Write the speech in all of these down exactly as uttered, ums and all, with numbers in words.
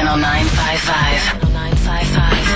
Channel nine five five. Channel nine five five.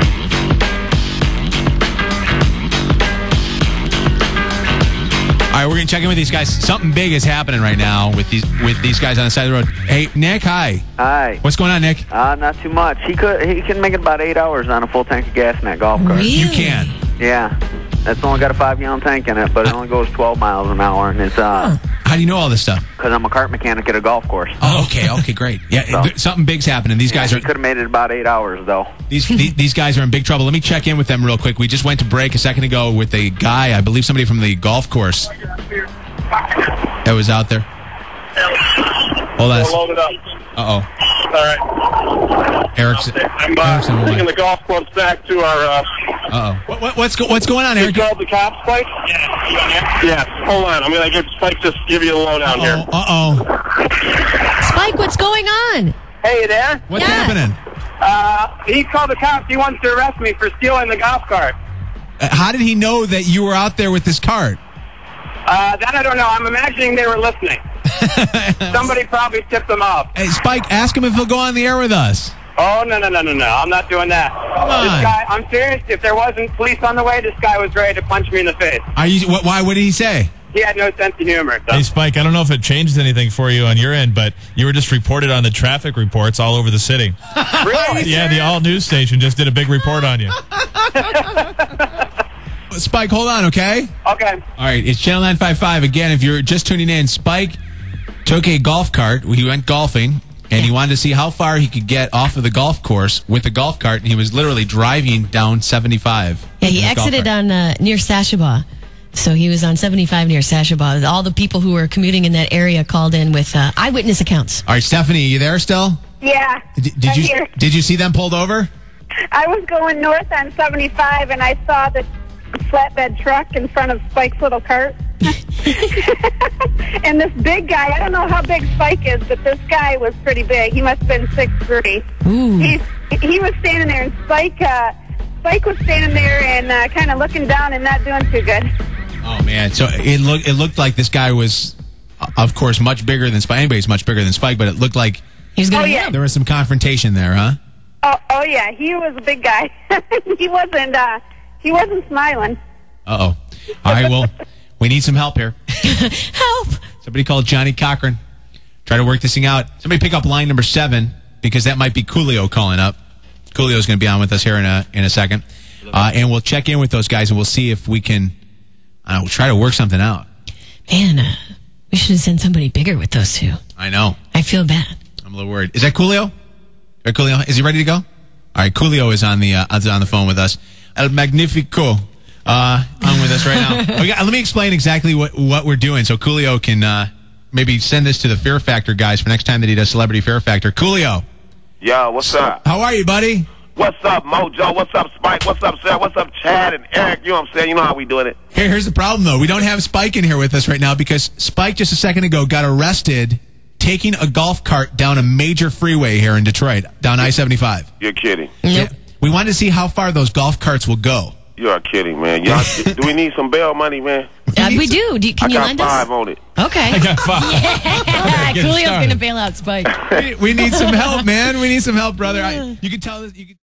All right, we're going to check in with these guys. Something big is happening right now with these with these guys on the side of the road. Hey, Nick, hi. Hi. What's going on, Nick? Uh, not too much. He could. He can make it about eight hours on a full tank of gas in that golf cart. Really? You can. Yeah. That's only got a five-gallon tank in it, but it only goes twelve miles an hour, and it's uh, How do you know all this stuff? because I'm a cart mechanic at a golf course. Oh, okay, okay, great. Yeah, So- th- something big's happening. These guys He are could have made it about eight hours, though. these, these these guys are in big trouble. Let me check in with them real quick. We just went to break a second ago with a guy, I believe somebody from the golf course that was out there. Hold on. Load it up. Uh-oh. All right. Eric's, I'm uh, Eric's on the taking line. the golf clubs back to our. Uh, Uh-oh. What, what, what's, go, what's going on, you Eric? called the cops, Spike? Yeah. Yeah. Hold on. I'm gonna get Spike just give you a lowdown here. Uh-oh. Uh-oh. Spike, what's going on? Hey, you there? What's Yeah. happening? Uh, he called the cops. He wants to arrest me for stealing the golf cart. Uh, how did he know that you were out there with this cart? Uh, that I don't know. I'm imagining they were listening. Somebody probably tipped them off. Hey, Spike, ask him if he'll go on the air with us. Oh, no, no, no, no, no. I'm not doing that. Come This on. guy, I'm serious. If there wasn't police on the way, this guy was ready to punch me in the face. Are you? What, why? What did he say? He had no sense of humor. So. Hey, Spike, I don't know if it changed anything for you on your end, but you were just reported on the traffic reports all over the city. Really? Yeah, the all news station just did a big report on you. Spike, hold on, okay? Okay. All right, it's Channel nine five five. Again, if you're just tuning in, Spike took a golf cart. He went golfing, and he wanted to see how far he could get off of the golf course with the golf cart, and he was literally driving down seventy-five. Yeah, he in his golf exited cart. on uh, near Sashaba. So he was on seventy-five near Sashaba. All the people who were commuting in that area called in with uh, eyewitness accounts. All right, Stephanie, you there still? Yeah. D- did I'm you here. did you see them pulled over? I was going north on seventy-five, and I saw the flatbed truck in front of Spike's little cart. And this big guy, I don't know how big Spike is, but this guy was pretty big. He must have been six three. Ooh. He's, he was standing there, and Spike, uh, Spike was standing there and uh, kind of looking down and not doing too good. Oh man! So it looked it looked like this guy was, uh, of course, much bigger than Spike. Anybody's much bigger than Spike, but it looked like He was going Oh, to yeah. hit him. there was some confrontation there, huh? Oh, oh yeah, he was a big guy. he wasn't, uh, he wasn't smiling. Uh oh. All right. Well, we need some help here. Help! Somebody call Johnny Cochran. Try to work this thing out. Somebody pick up line number seven because that might be Coolio calling up. Coolio's going to be on with us here in a in a second, uh, and we'll check in with those guys and we'll see if we can. I don't know, we'll try to work something out. Man, uh, we should have sent somebody bigger with those two. I know. I feel bad. I'm a little worried. Is that Coolio? Right, Coolio, is he ready to go? All right, Coolio is on the uh, is on the phone with us. El Magnifico. Uh, on with us right now. We got, let me explain exactly what, what we're doing so Coolio can uh, maybe send this to the Fear Factor guys for next time that he does Celebrity Fear Factor. Coolio, Yo, what's up? how are you, buddy? What's up, Mojo? What's up, Spike? What's up, Sarah? What's up, Chad and Eric? You know what I'm saying? You know how we doing it. Here, here's the problem, though. We don't have Spike in here with us right now because Spike just a second ago got arrested taking a golf cart down a major freeway here in Detroit, down I seventy-five. You're kidding. Nope. We wanted to see how far those golf carts will go. You're kidding, man. Y'all, do we need some bail money, man? Uh, we do. do you, can I you got lend five us? on it. Okay. I got five. Yeah, Get it Coolio's started. going to bail out Spike. We, we need some help, man. We need some help, brother. I, you can tell this. You can